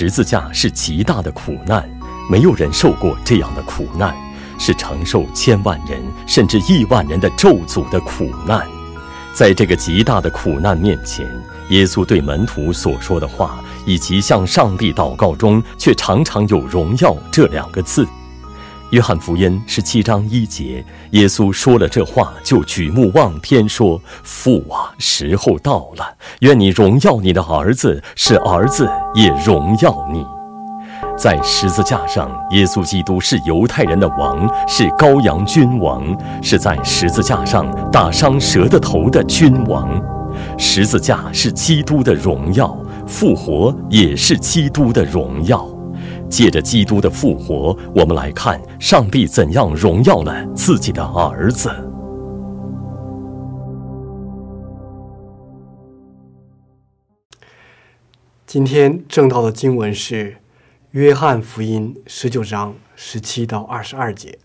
十字架是极大的苦难，没有人受过这样的苦难，是承受千万人甚至亿万人的咒诅的苦难。在这个极大的苦难面前，耶稣对门徒所说的话，以及向上帝祷告中却常常有荣耀这2个字。约翰福音17章1节，耶稣说了这话，就举目望天说：父啊，时候到了，愿你荣耀你的儿子，使儿子也荣耀你。在十字架上，耶稣基督是犹太人的王，是羔羊君王，是在十字架上打伤蛇的头的君王。十字架是基督的荣耀，复活也是基督的荣耀。借着基督的复活，我们来看上帝怎样荣耀了自己的儿子。 今天正道的经文是约翰福音19章17到22节。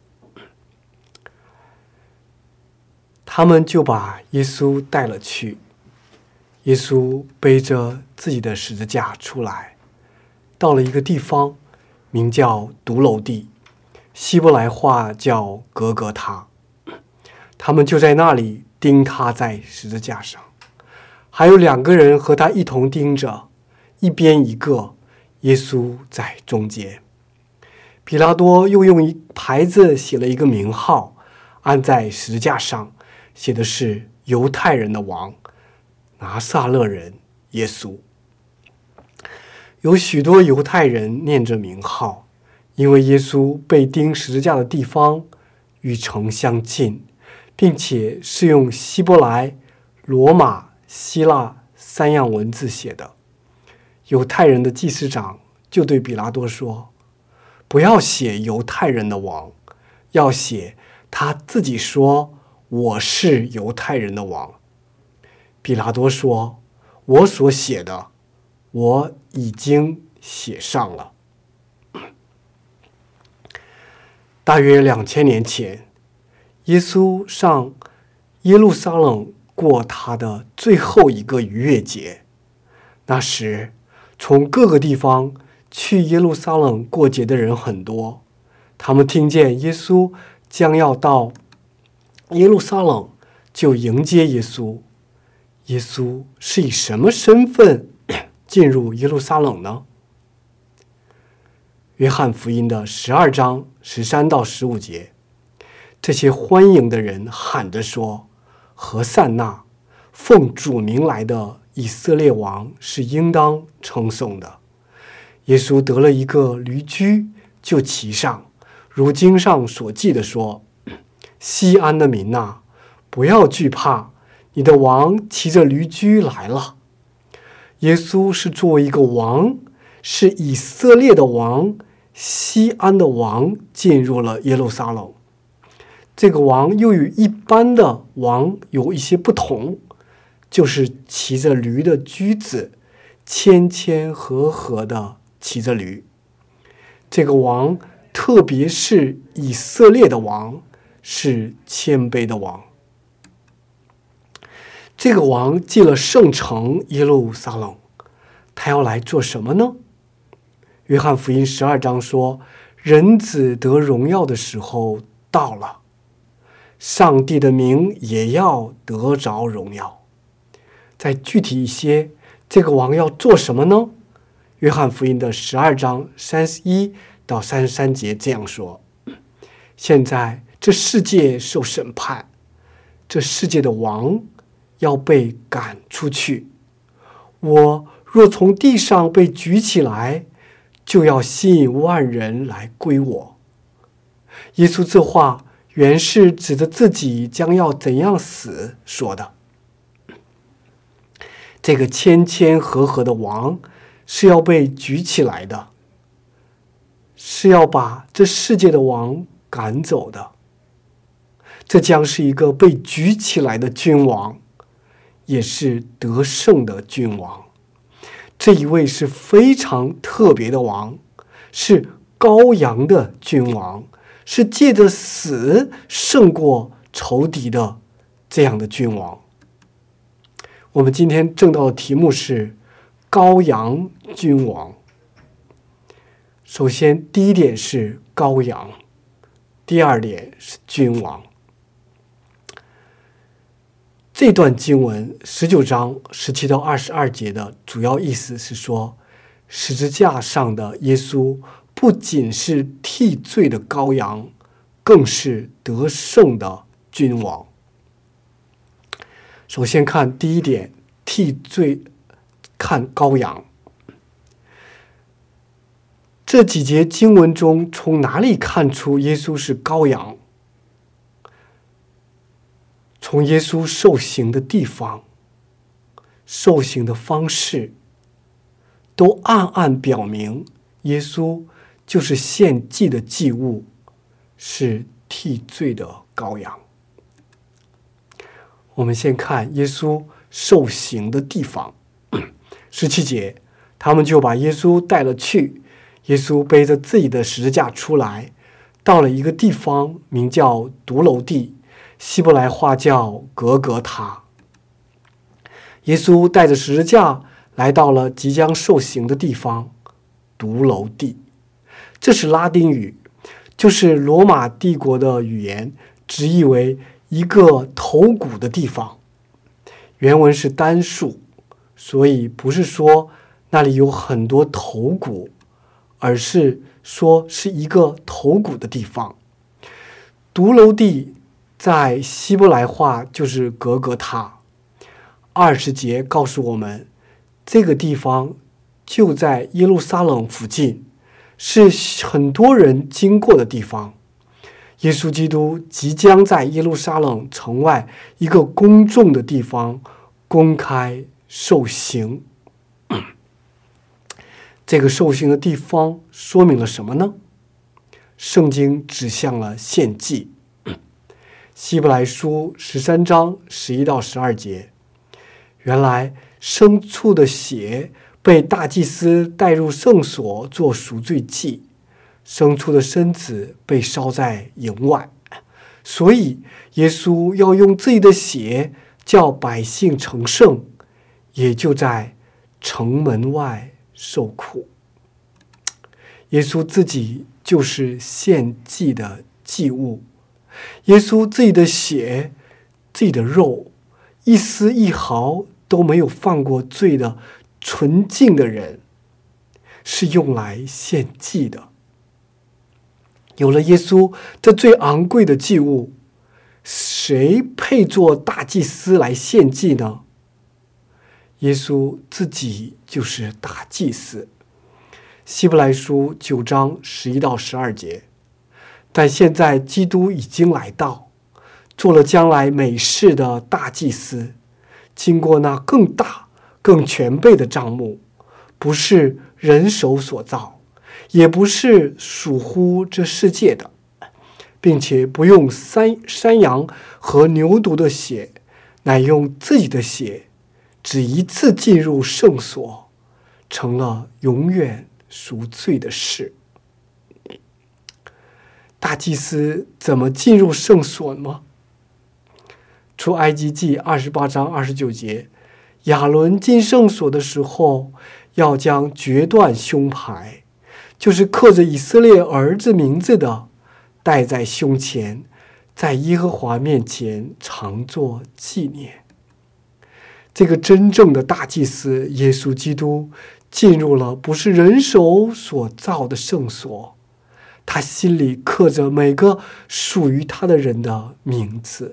他们就把耶稣带了去，耶稣背着自己的十字架出来，到了一个地方，名叫独楼地，希伯来话叫革革他。他们就在那里钉他在十字架上，还有2个人和他一同钉着，一边一个，耶稣在中间。比拉多又用牌子写了一个名号，安在十字架上，写的是犹太人的王，拿撒勒人耶稣。有许多犹太人念着名号，因为耶稣被钉十字架的地方与城相近，并且是用希伯来、罗马、希腊3样文字写的。犹太人的祭司长就对比拉多说：不要写犹太人的王，要写他自己说我是犹太人的王。比拉多说：我所写的我已经写上了。大约2000年前，耶稣上耶路撒冷过他的最后一个逾越节。那时从各个地方去耶路撒冷过节的人很多，他们听见耶稣将要到耶路撒冷，就迎接耶稣。耶稣是以什么身份进入耶路撒冷呢？约翰福音的12章13到15节，这些欢迎的人喊着说：何散那，奉主名来的以色列王是应当称颂的。耶稣得了一个驴驹，就骑上，如经上所记的说：西安的民哪，不要惧怕，你的王骑着驴驹来了。耶稣是作为一个王，是以色列的王，西安的王，进入了耶路撒冷。这个王又与一般的王有一些不同，就是骑着驴的驹子，谦谦和和的骑着驴。这个王特别是以色列的王，是谦卑的王。这个王进了圣城耶路撒冷，他要来做什么呢？约翰福音12章说，人子得荣耀的时候到了，上帝的名也要得着荣耀。再具体一些，这个王要做什么呢？约翰福音的12章31到33节这样说：现在这世界受审判，这世界的王要被赶出去。我若从地上被举起来，就要吸引万人来归我。耶稣这话原是指着自己将要怎样死说的。这个谦谦和和的王是要被举起来的，是要把这世界的王赶走的。这将是一个被举起来的君王，也是得胜的君王。这一位是非常特别的王，是羔羊的君王，是借着死胜过仇敌的这样的君王。我们今天正道的题目是羔羊君王。 首先，第一点是羔羊，第二点是君王。这段经文19章17到22节的主要意思是说，十字架上的耶稣不仅是替罪的羔羊，更是得胜的君王。首先看第一点，替罪，看羔羊。这几节经文中，从哪里看出耶稣是羔羊？从耶稣受刑的地方、受刑的方式，都暗暗表明耶稣就是献祭的祭物，是替罪的羔羊。我们先看耶稣受刑的地方。17节，他们就把耶稣带了去。耶稣背着自己的十字架出来，到了一个地方，名叫独楼地，希伯来话叫革革他。耶稣带着十字架来到了即将受刑的地方，独楼地。这是拉丁语，就是罗马帝国的语言，直译为一个头骨的地方。原文是单数，所以不是说那里有很多头骨，而是说是一个头骨的地方。独楼地在希伯来话就是革革他。20节告诉我们，这个地方就在耶路撒冷附近，是很多人经过的地方。耶稣基督即将在耶路撒冷城外一个公众的地方公开受刑。这个受刑的地方说明了什么呢？圣经指向了献祭。希伯来书13章11到12节，原来牲畜的血被大祭司带入圣所做赎罪祭，牲畜的身子被烧在营外，所以耶稣要用自己的血叫百姓成圣，也就在城门外受苦。耶稣自己就是献祭的祭物，耶稣自己的血、自己的肉，一丝一毫都没有犯过罪的纯净的人，是用来献祭的。有了耶稣这最昂贵的祭物，谁配做大祭司来献祭呢？耶稣自己就是大祭司。希伯来书9章11到12节，但现在基督已经来到，做了将来美事的大祭司，经过那更大更全备的帐幕，不是人手所造，也不是属乎这世界的，并且不用山羊和牛犊的血，乃用自己的血，只一次进入圣所，成了永远赎罪的事。大祭司怎么进入圣所吗？出埃及记28章29节，亚伦进圣所的时候，要将决断胸牌，就是刻着以色列儿子名字的，戴在胸前，在耶和华面前常作纪念。这个真正的大祭司耶稣基督进入了不是人手所造的圣所，他心里刻着每个属于他的人的名字。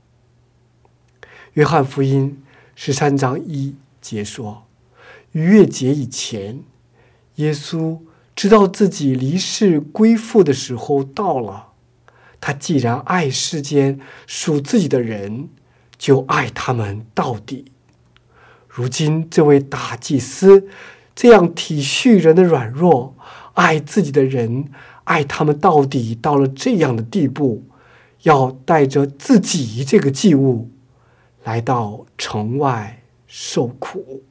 约翰福音13章1节说，逾越节以前，耶稣知道自己离世归父的时候到了，他既然爱世间属自己的人，就爱他们到底。如今这位大祭司这样体恤人的软弱，爱自己的人，爱他们到底，到了这样的地步，要带着自己这个祭物来到城外受苦。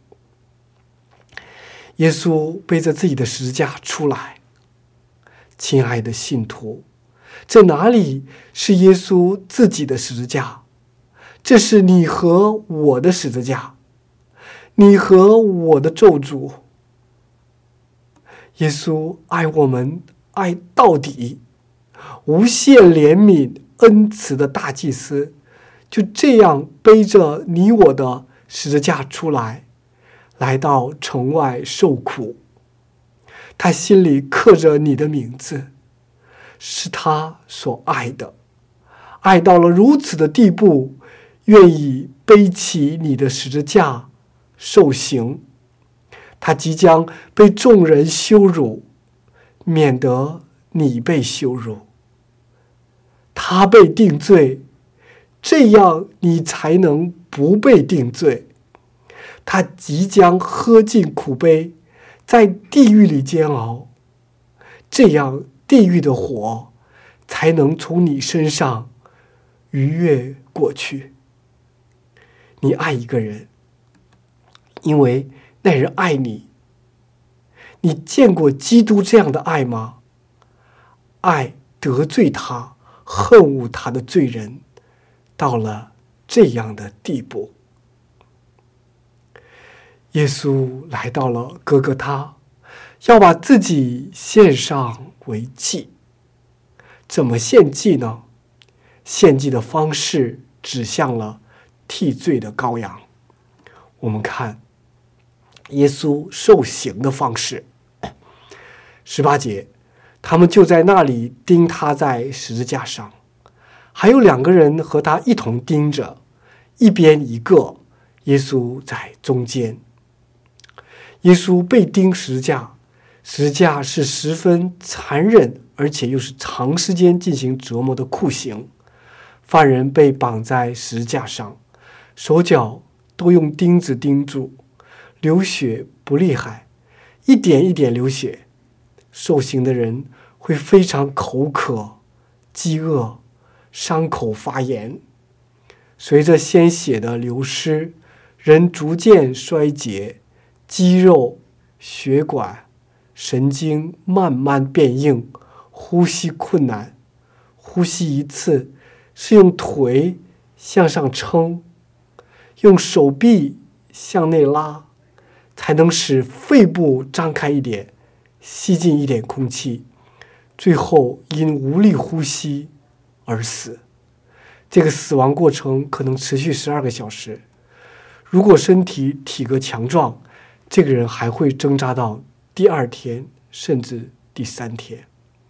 耶稣背着自己的十字架出来。亲爱的信徒，这哪里是耶稣自己的十字架？这是你和我的十字架，你和我的咒诅。 耶稣爱我们爱到底，无限怜悯恩慈的大祭司，就这样背着你我的十字架出来，来到城外受苦。他心里刻着你的名字，是他所爱的，爱到了如此的地步，愿意背起你的十字架受刑。他即将被众人羞辱，免得你被羞辱。他被定罪，这样你才能不被定罪。他即将喝尽苦杯，在地狱里煎熬，这样地狱的火才能从你身上逾越过去。你爱一个人，因为那人爱你。你见过基督这样的爱吗？爱得罪他、恨恶他的罪人，到了这样的地步。耶稣来到了哥哥他，要把自己献上为祭。怎么献祭呢？献祭的方式指向了替罪的羔羊。我们看耶稣受刑的方式。18节，他们就在那里钉他在十字架上，还有2个人和他一同钉着，一边一个，耶稣在中间。耶稣被钉十字架，十字架是十分残忍而且又是长时间进行折磨的酷刑。犯人被绑在十字架上，手脚都用钉子钉住，流血不厉害，一点一点流血。受刑的人会非常口渴、饥饿，伤口发炎。随着鲜血的流失，人逐渐衰竭，肌肉、血管、神经慢慢变硬，呼吸困难。呼吸一次是用腿向上撑，用手臂向内拉，才能使肺部张开一点，吸进一点空气，最后因无力呼吸而死。这个死亡过程可能持续12个小时。如果身体体格强壮，这个人还会挣扎到第2天甚至第3天。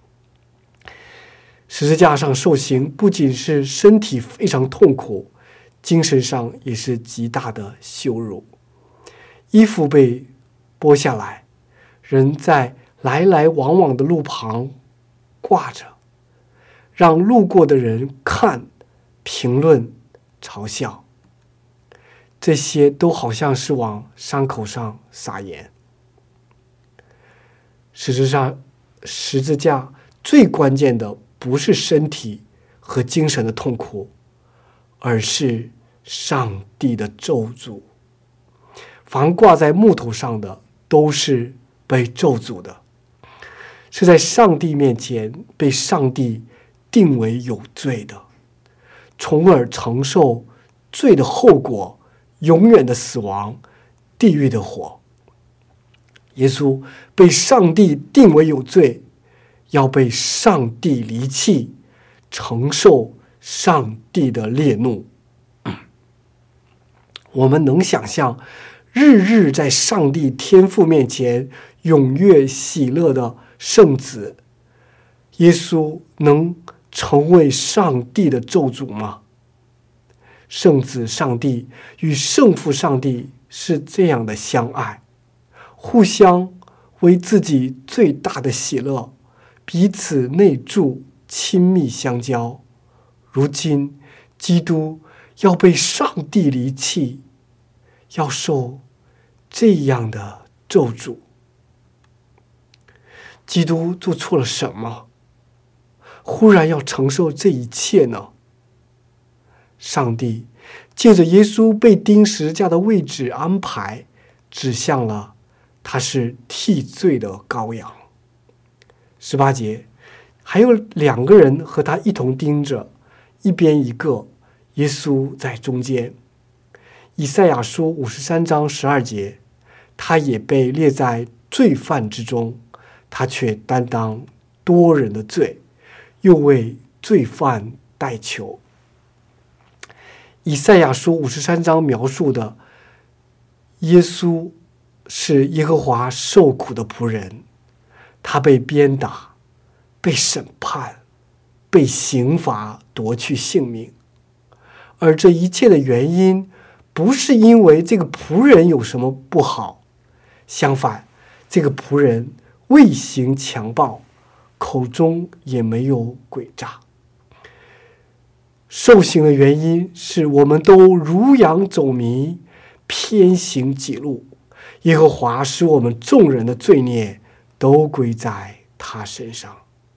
十字架上受刑不仅是身体非常痛苦，精神上也是极大的羞辱。衣服被剥下来，人在来来往往的路旁挂着，让路过的人看、评论、嘲笑。这些都好像是往伤口上撒盐。事实上，十字架最关键的不是身体和精神的痛苦，而是上帝的咒诅。凡挂在木头上的都是被咒诅的，是在上帝面前被上帝定为有罪的，从而承受罪的后果，永远的死亡，地狱的火。耶稣被上帝定为有罪，要被上帝离弃，承受上帝的烈怒。我们能想象日日在上帝天父面前踊跃喜乐的圣子耶稣能成为上帝的咒诅吗？圣子上帝与圣父上帝是这样的相爱，互相为自己最大的喜乐，彼此内住，亲密相交。如今基督要被上帝离弃，要受这样的咒诅。基督做错了什么？忽然要承受这一切呢？上帝借着耶稣被钉十字架的位置安排，指向了他是替罪的羔羊。18节，还有2个人和他一同钉着，一边一个，耶稣在中间。以赛亚书53章12节，他也被列在罪犯之中， 他却担当多人的罪，又为罪犯代求。以赛亚书53章描述的耶稣是耶和华受苦的仆人，他被鞭打，被审判，被刑罚夺去性命。而这一切的原因不是因为这个仆人有什么不好，相反，这个仆人未行强暴，口中也没有诡诈。受刑的原因是我们都如羊走迷，偏行己路，耶和华使我们众人的罪孽都归在他身上。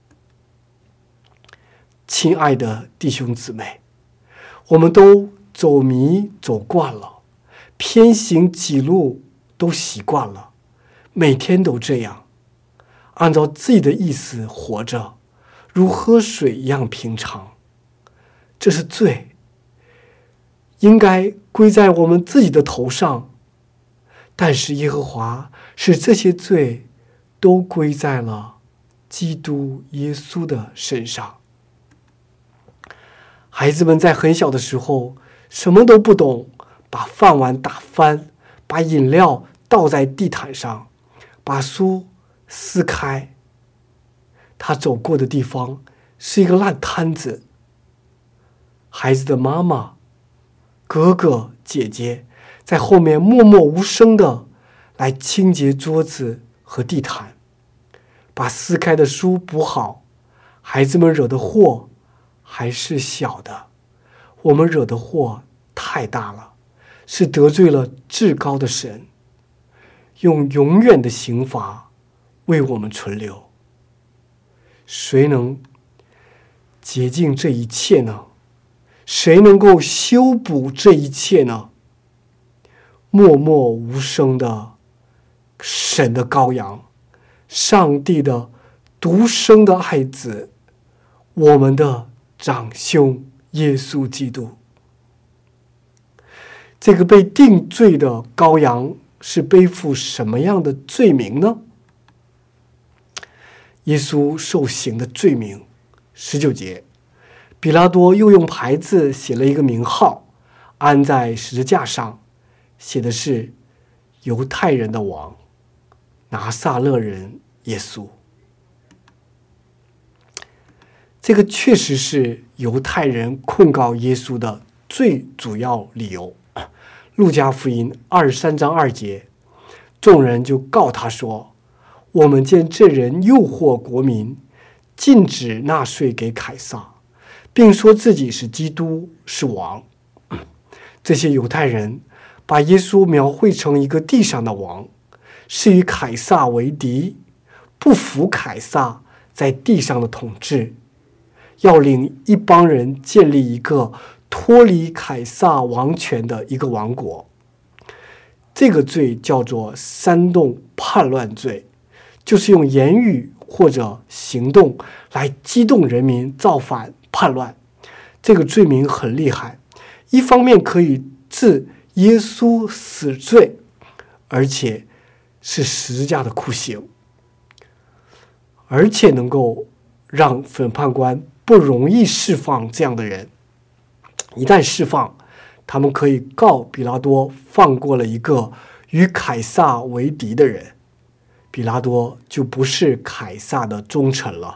亲爱的弟兄姊妹，我们都走迷走惯了，偏行己路都习惯了，每天都这样，按照自己的意思活着，如喝水一样平常。这是罪，应该归在我们自己的头上，但是耶和华使这些罪都归在了基督耶稣的身上。孩子们在很小的时候什么都不懂，把饭碗打翻，把饮料倒在地毯上，把书撕开，他走过的地方是一个烂摊子。孩子的妈妈、哥哥、姐姐在后面默默无声的来清洁桌子和地毯，把撕开的书补好。孩子们惹的祸还是小的，我们惹的祸太大了，是得罪了至高的神，用永远的刑罚为我们存留。谁能洁净这一切呢？谁能够修补这一切呢？默默无声的神的羔羊，上帝的独生的爱子，我们的长兄耶稣基督。这个被定罪的羔羊是背负什么样的罪名呢？耶稣受刑的罪名，19节，比拉多又用牌子写了一个名号，安在十字架上，写的是犹太人的王，拿撒勒人耶稣。这个确实是犹太人控告耶稣的最主要理由。路加福音23章2节，众人就告他说，我们见这人诱惑国民，禁止纳税给凯撒，并说自己是基督，是王。这些犹太人把耶稣描绘成一个地上的王，是与凯撒为敌，不服凯撒在地上的统治，要领一帮人建立一个脱离凯撒王权的一个王国。这个罪叫做煽动叛乱罪，就是用言语或者行动来激动人民造反叛乱。这个罪名很厉害，一方面可以治耶稣死罪，而且是十字架的酷刑，而且能够让审判官不容易释放这样的人。一旦释放，他们可以告比拉多放过了一个与凯撒为敌的人，比拉多就不是凯撒的忠臣了。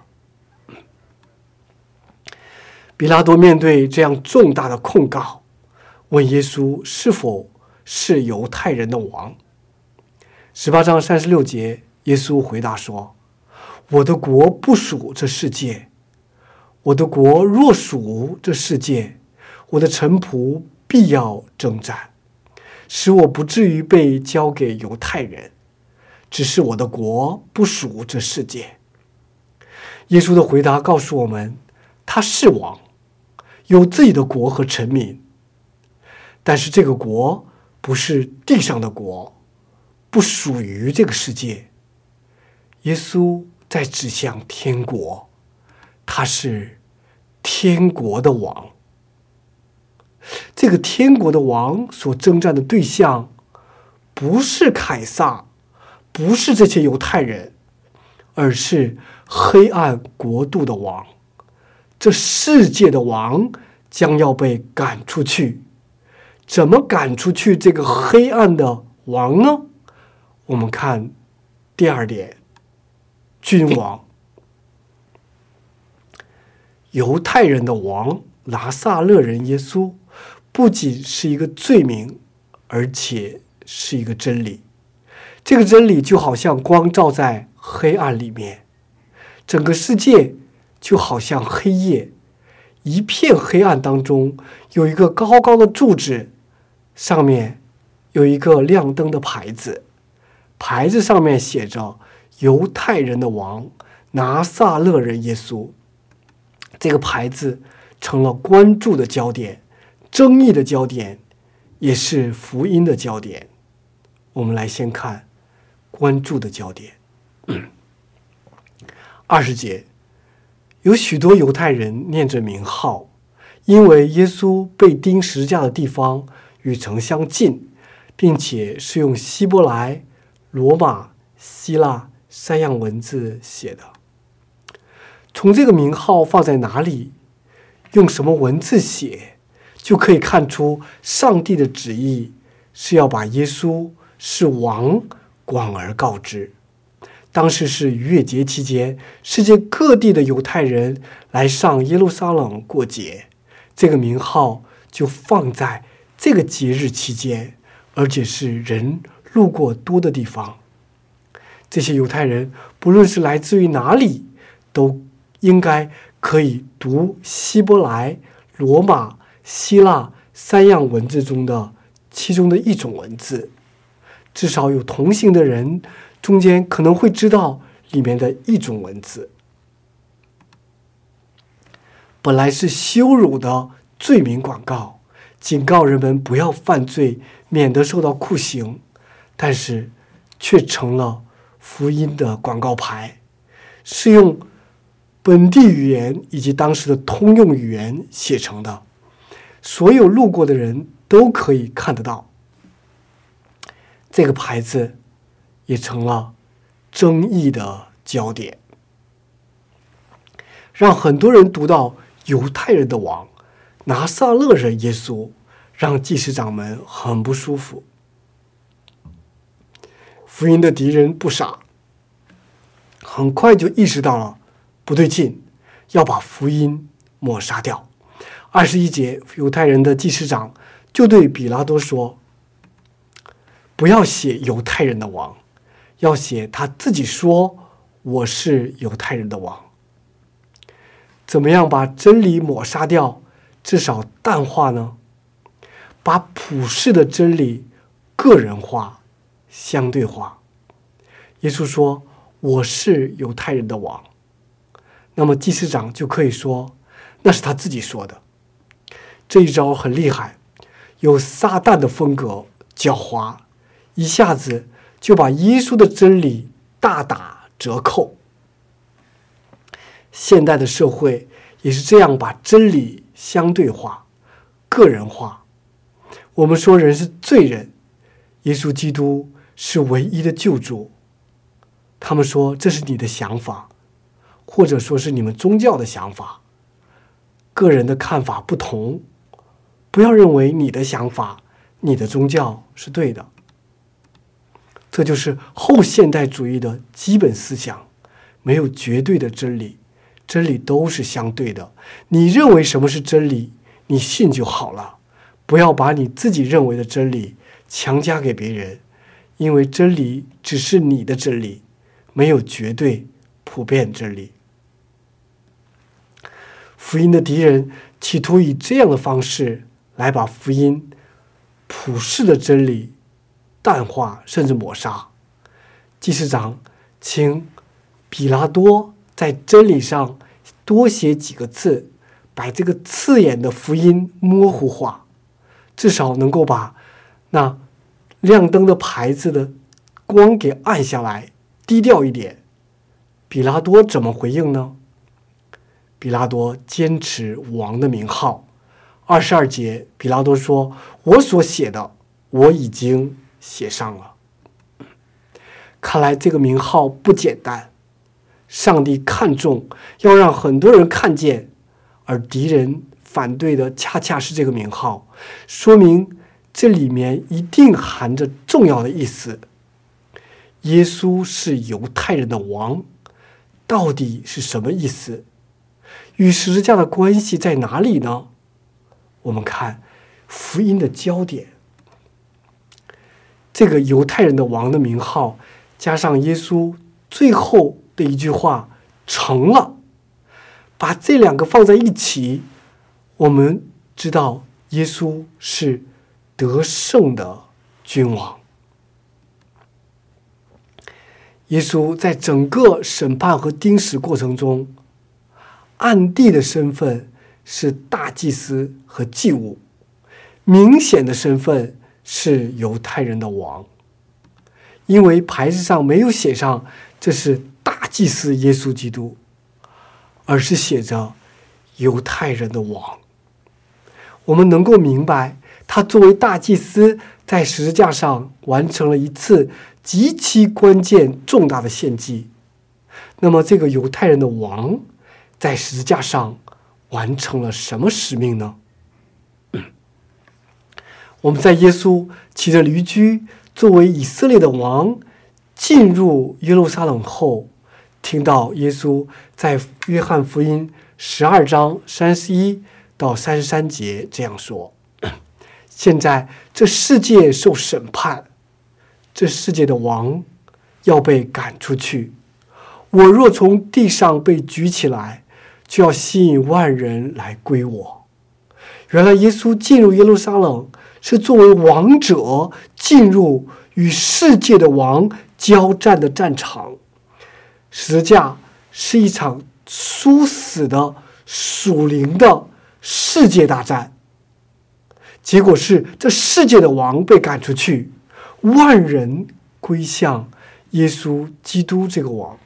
比拉多面对这样重大的控告，问耶稣是否是犹太人的王。18章36节，耶稣回答说，我的国不属这世界，我的国若属这世界，我的臣仆必要征战，使我不至于被交给犹太人，只是我的国不属这世界。耶稣的回答告诉我们，他是王，有自己的国和臣民，但是这个国不是地上的国，不属于这个世界。耶稣在指向天国，他是天国的王。这个天国的王所征战的对象不是凯撒，不是这些犹太人， 而是黑暗国度的王。这世界的王将要被赶出去。怎么赶出去这个黑暗的王呢？我们看第二点，君王。犹太人的王拿撒勒人耶稣不仅是一个罪名，而且是一个真理。这个真理就好像光照在黑暗里面，整个世界就好像黑夜，一片黑暗当中有一个高高的柱子，上面有一个亮灯的牌子，牌子上面写着犹太人的王拿撒勒人耶稣。这个牌子成了关注的焦点，争议的焦点，也是福音的焦点。我们来先看关注的焦点。20节，有许多犹太人念着名号，因为耶稣被钉十字架的地方与城相近，并且是用希伯来、罗马、希腊3样文字写的。从这个名号放在哪里，用什么文字写，就可以看出上帝的旨意是要把耶稣是王广而告之。当时是逾越节期间，世界各地的犹太人来上耶路撒冷过节，这个名号就放在这个节日期间，而且是人路过多的地方。这些犹太人不论是来自于哪里，都应该可以读希伯来、罗马、希腊3样文字中的其中的一种文字，至少有同行的人中间可能会知道里面的一种文字。本来是羞辱的罪名广告，警告人们不要犯罪，免得受到酷刑，但是却成了福音的广告牌，是用本地语言以及当时的通用语言写成的，所有路过的人都可以看得到。这个牌子也成了争议的焦点，让很多人读到犹太人的王拿撒勒人耶稣，让祭司长们很不舒服。福音的敌人不傻，很快就意识到了不对劲，要把福音抹杀掉。21节，犹太人的祭司长就对比拉多说，不要写犹太人的王，要写他自己说我是犹太人的王。怎么样把真理抹杀掉，至少淡化呢？把普世的真理个人化、相对化。耶稣说我是犹太人的王，那么祭司长就可以说那是他自己说的。这一招很厉害，有撒旦的风格，狡猾，一下子就把耶稣的真理大打折扣。现代的社会也是这样把真理相对化、个人化。我们说人是罪人，耶稣基督是唯一的救主。他们说这是你的想法，或者说是你们宗教的想法。个人的看法不同，不要认为你的想法、你的宗教是对的。这就是后现代主义的基本思想，没有绝对的真理，真理都是相对的。你认为什么是真理，你信就好了，不要把你自己认为的真理强加给别人，因为真理只是你的真理，没有绝对普遍真理。福音的敌人企图以这样的方式来把福音普世的真理淡化甚至抹杀。祭司长请比拉多在真理上多写几个字，把这个刺眼的福音模糊化，至少能够把那亮灯的牌子的光给暗下来，低调一点。比拉多怎么回应呢？比拉多坚持王的名号。22节，比拉多说，我所写的我已经写上了。看来这个名号不简单， 上帝看重，要让很多人看见，而敌人反对的恰恰是这个名号，说明这里面一定含着重要的意思。耶稣是犹太人的王，到底是什么意思？与十字架的关系在哪里呢？我们看福音的焦点，这个犹太人的王的名号，加上耶稣最后的一句话成了，把这两个放在一起，我们知道耶稣是得胜的君王。耶稣在整个审判和钉死过程中，暗地的身份是大祭司和祭物，明显的身份是犹太人的王。因为牌子上没有写上这是大祭司耶稣基督，而是写着犹太人的王。我们能够明白，他作为大祭司在十字架上完成了一次极其关键重大的献祭。那么这个犹太人的王在十字架上完成了什么使命呢？我们在耶稣骑着驴驹作为以色列的王进入耶路撒冷后，听到耶稣在约翰福音12章31到33节这样说：现在这世界受审判，这世界的王要被赶出去。我若从地上被举起来，就要吸引万人来归我。原来耶稣进入耶路撒冷是作为王者进入与世界的王交战的战场。十字架是一场殊死的属灵的世界大战，结果是这世界的王被赶出去，万人归向耶稣基督这个王。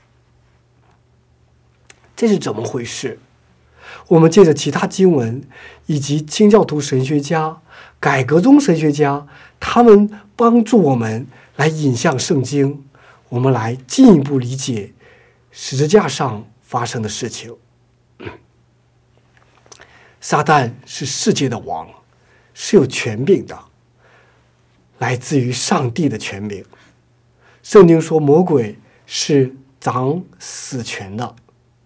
这是怎么回事？我们借着其他经文以及清教徒神学家、改革宗神学家，他们帮助我们来引向圣经，我们来进一步理解十字架上发生的事情。撒旦是世界的王，是有权柄的，来自于上帝的权柄。圣经说魔鬼是掌死权的，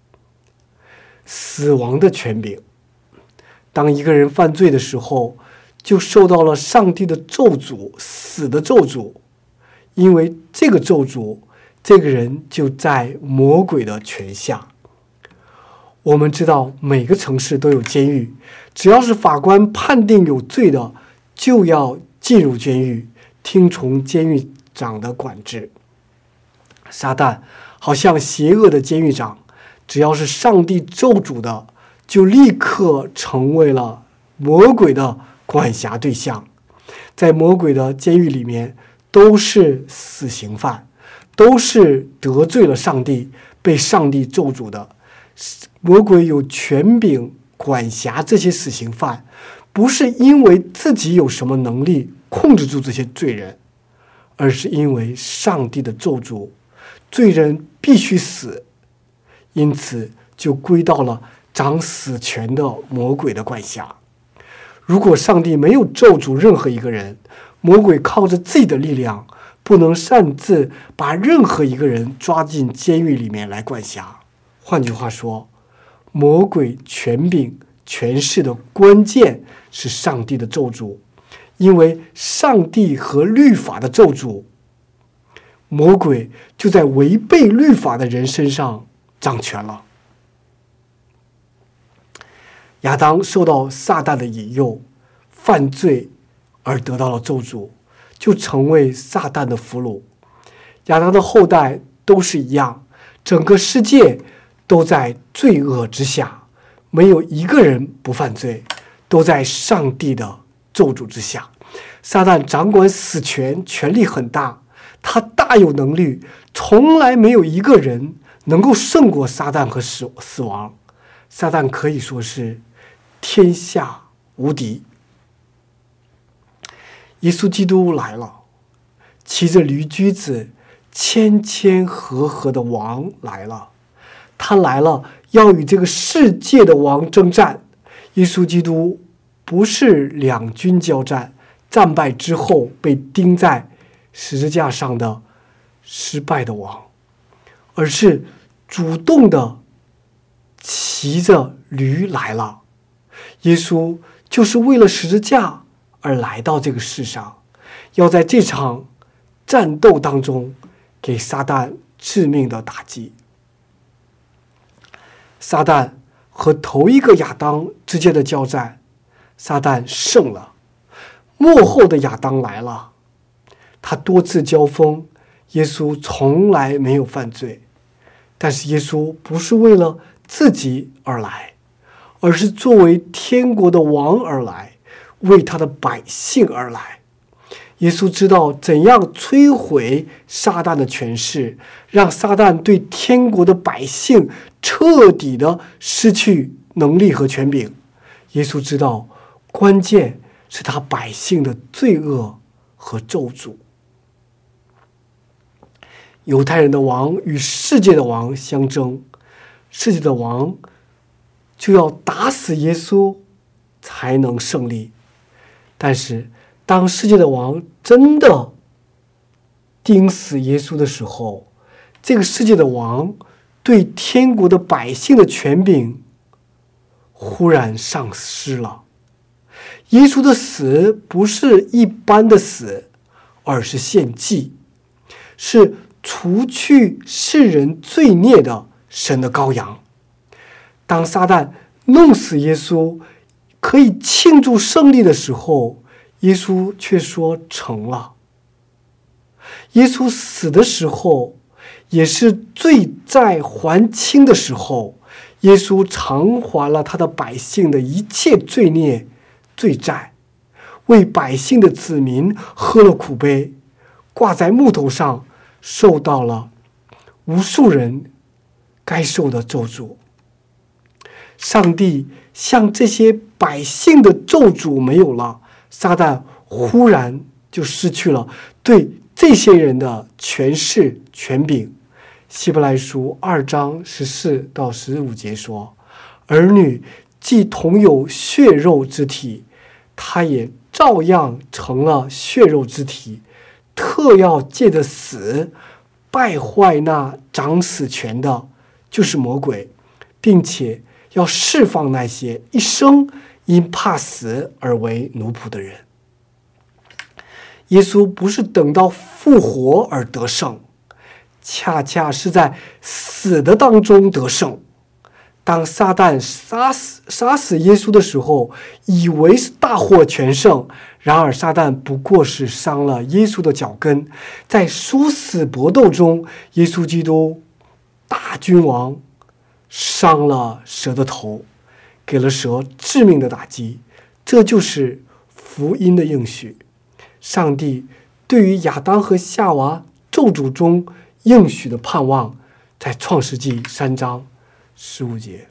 死亡的权柄。当一个人犯罪的时候，就受到了上帝的咒诅，死的咒诅。因为这个咒诅，这个人就在魔鬼的权下。我们知道每个城市都有监狱，只要是法官判定有罪的，就要进入监狱，听从监狱长的管制。撒旦好像邪恶的监狱长，只要是上帝咒诅的，就立刻成为了魔鬼的管辖对象。在魔鬼的监狱里面，都是死刑犯，都是得罪了上帝，被上帝咒诅的。魔鬼有权柄管辖这些死刑犯，不是因为自己有什么能力控制住这些罪人，而是因为上帝的咒诅，罪人必须死，因此就归到了掌死权的魔鬼的管辖。如果上帝没有咒诅任何一个人，魔鬼靠着自己的力量，不能擅自把任何一个人抓进监狱里面来管辖。换句话说，魔鬼权柄权势的关键是上帝的咒诅，因为上帝和律法的咒诅，魔鬼就在违背律法的人身上掌权了。亚当受到撒旦的引诱，犯罪而得到了咒诅，就成为撒旦的俘虏。亚当的后代都是一样，整个世界都在罪恶之下，没有一个人不犯罪，都在上帝的咒诅之下。撒旦掌管死权，权力很大，他大有能力，从来没有一个人能够胜过撒旦和死亡。撒旦可以说是天下无敌。耶稣基督来了，骑着驴驹子千千和合的王来了，他来了，要与这个世界的王征战。耶稣基督不是两军交战，战败之后被钉在十字架上的失败的王，而是主动的骑着驴来了。耶稣就是为了十字架而来到这个世上，要在这场战斗当中给撒旦致命的打击。撒旦和头一个亚当之间的交战，撒旦胜了。末后的亚当来了，他多次交锋，耶稣从来没有犯罪。但是耶稣不是为了自己而来，而是作为天国的王而来，为他的百姓而来。耶稣知道怎样摧毁撒旦的权势，让撒旦对天国的百姓彻底的失去能力和权柄。耶稣知道关键是他百姓的罪恶和咒诅。犹太人的王与世界的王相争，世界的王就要打死耶稣才能胜利。但是当世界的王真的钉死耶稣的时候，这个世界的王对天国的百姓的权柄忽然丧失了。耶稣的死不是一般的死，而是献祭，是除去世人罪孽的神的羔羊。当撒旦弄死耶稣，可以庆祝胜利的时候，耶稣却说成了。耶稣死的时候，也是罪债还清的时候，耶稣偿还了他的百姓的一切罪孽罪债，为百姓的子民喝了苦杯，挂在木头上，受到了无数人该受的咒诅。上帝向这些百姓的咒诅没有了，撒旦忽然就失去了对这些人的权势权柄。希伯来书2章14到15节说，儿女既同有血肉之体，他也照样成了血肉之体，特要借着死败坏那掌死权的，就是魔鬼，并且要释放那些一生因怕死而为奴仆的人。耶稣不是等到复活而得胜，恰恰是在死的当中得胜。当撒旦杀死耶稣的时候，以为是大获全胜，然而撒旦不过是伤了耶稣的脚跟。在殊死搏斗中，耶稣基督大君王伤了蛇的头，给了蛇致命的打击。这就是福音的应许。上帝对于亚当和夏娃咒诅中应许的盼望，在创世纪3章15节。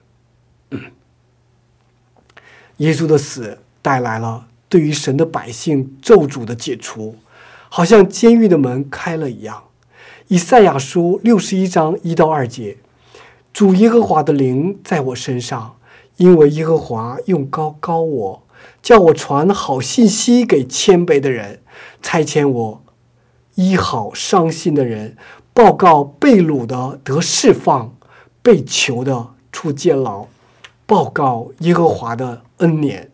耶稣的死带来了对于神的百姓咒诅的解除，好像监狱的门开了一样。以赛亚书61章1到2节，主耶和华的灵在我身上，因为耶和华用膏膏我，叫我传好信息给谦卑的人，差遣我医好伤心的人，报告被掳的得释放，被囚的出监牢，报告耶和华的恩年。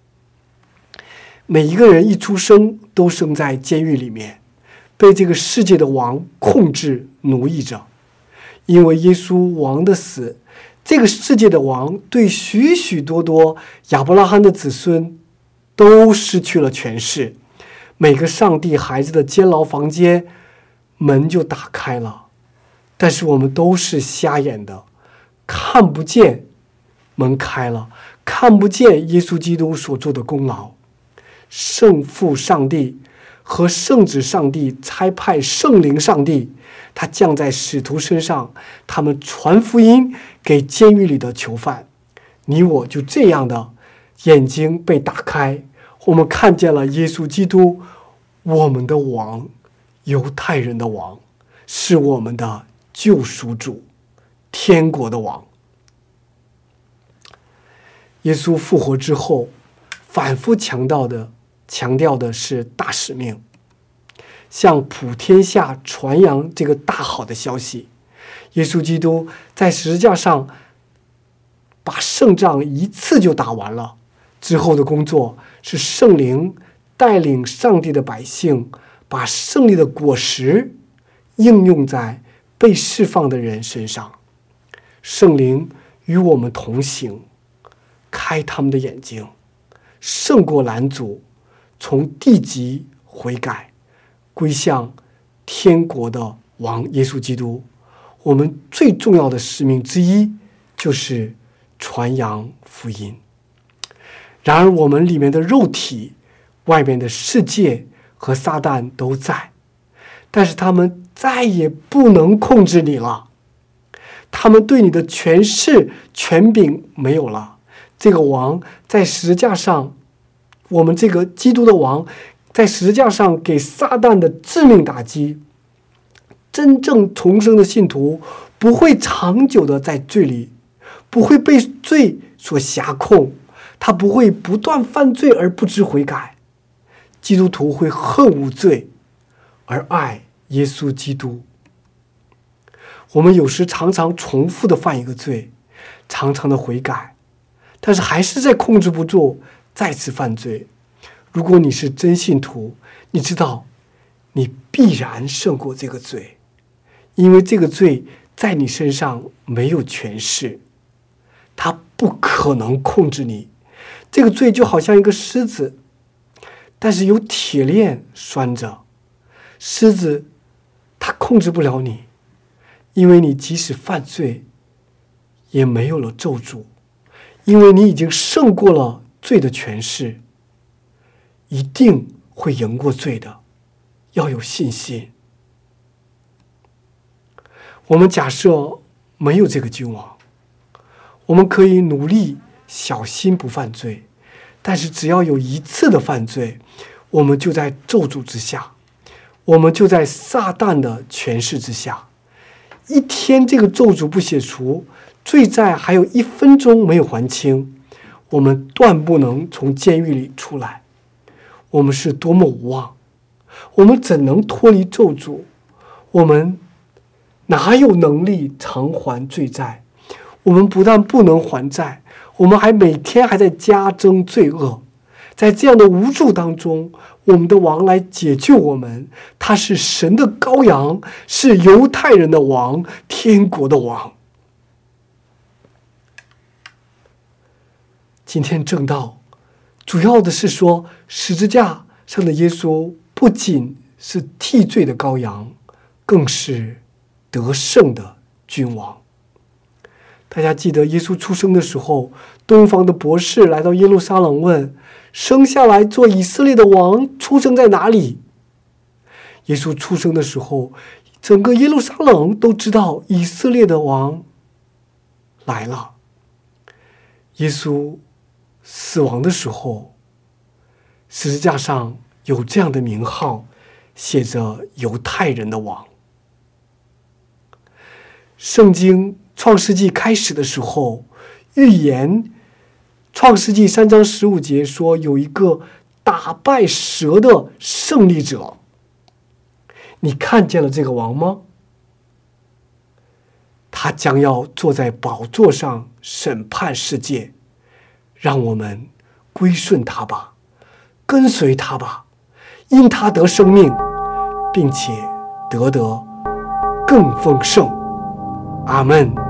每一个人一出生都生在监狱里面，被这个世界的王控制奴役着。因为耶稣王的死，这个世界的王对许许多多亚伯拉罕的子孙都失去了权势。每个上帝孩子的监牢房间门就打开了，但是我们都是瞎眼的，看不见门开了，看不见耶稣基督所做的功劳。圣父上帝和圣子上帝差派圣灵上帝，他降在使徒身上，他们传福音给监狱里的囚犯。你我就这样的眼睛被打开，我们看见了耶稣基督，我们的王，犹太人的王， 是我们的救赎主，天国的王。耶稣复活之后，反复强调的是大使命，向普天下传扬这个大好的消息。耶稣基督在十字架上把胜仗一次就打完了，之后的工作是圣灵带领上帝的百姓，把胜利的果实应用在被释放的人身上。圣灵与我们同行，开他们的眼睛，胜过拦阻，从地极悔改，归向天国的王耶稣基督。我们最重要的使命之一就是传扬福音。然而我们里面的肉体，外面的世界和撒旦都在，但是他们再也不能控制你了，他们对你的权势权柄没有了。这个王在十字架上，我们这个基督的王在十字架上给撒旦的致命打击，真正重生的信徒不会长久的在罪里，不会被罪所辖控，他不会不断犯罪而不知悔改。基督徒会恨无罪而爱耶稣基督。我们有时常常重复的犯一个罪，常常的悔改，但是还是在控制不住，再次犯罪。如果你是真信徒，你知道你必然胜过这个罪，因为这个罪在你身上没有权势，它不可能控制你。这个罪就好像一个狮子，但是有铁链拴着，狮子它控制不了你，因为你即使犯罪也没有了咒诅，因为你已经胜过了罪的权势，一定会赢过罪的，要有信心。我们假设没有这个君王，我们可以努力小心不犯罪，但是只要有一次的犯罪，我们就在咒诅之下，我们就在撒旦的权势之下。一天这个咒诅不解除，罪债还有1分钟没有还清，我们断不能从监狱里出来。我们是多么无望，我们怎能脱离咒诅？我们哪有能力偿还罪债？我们不但不能还债，我们还每天还在加增罪恶。在这样的无助当中，我们的王来解救我们，他是神的羔羊，是犹太人的王，天国的王。今天正道主要的是说，十字架上的耶稣不仅是替罪的羔羊，更是得胜的君王。大家记得耶稣出生的时候，东方的博士来到耶路撒冷问，生下来做以色列的王出生在哪里？耶稣出生的时候，整个耶路撒冷都知道以色列的王来了。耶稣死亡的时候，十字架上有这样的名号，写着犹太人的王。圣经创世纪开始的时候，预言创世纪3章15节说，有一个打败蛇的胜利者。你看见了这个王吗？他将要坐在宝座上审判世界，让我们归顺他吧，跟随他吧，因他得生命，并且得更丰盛。阿们。